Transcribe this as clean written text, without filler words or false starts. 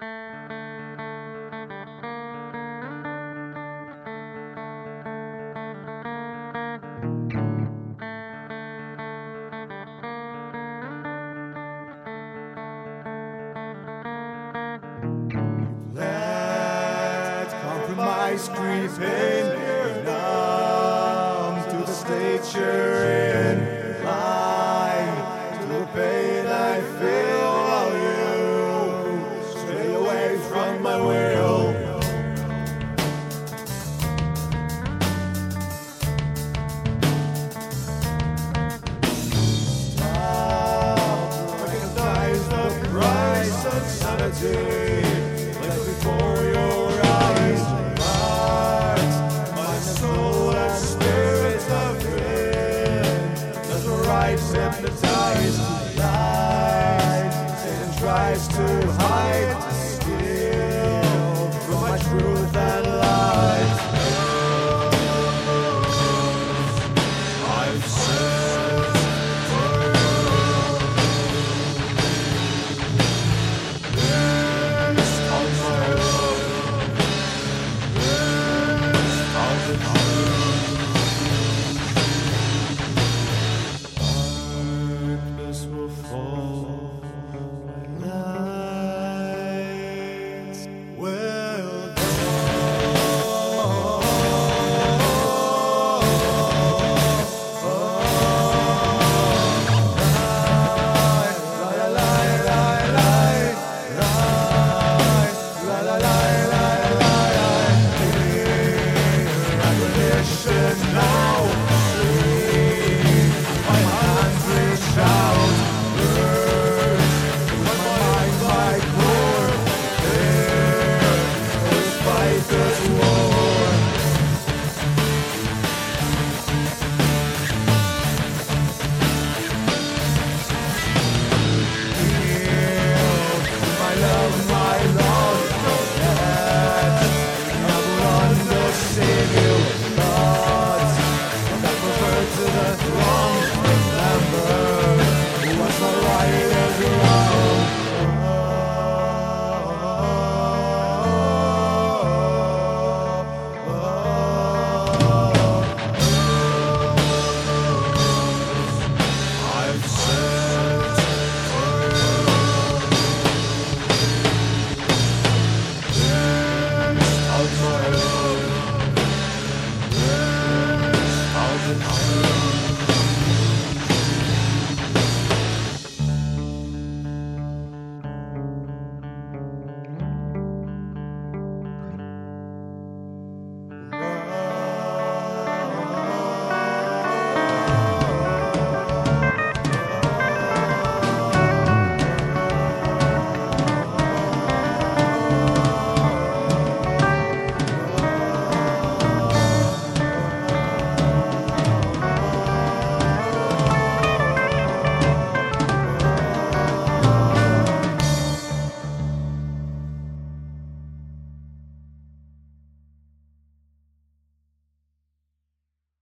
Let compromise creep in, numb to the state you're in, blind to the pain I feel while you stay away from my will. Recognize the price of sanity. Like before your eyes, heart, my soul and spirit have been. Does the right hypnotize lies? Satan tries to hide the skin.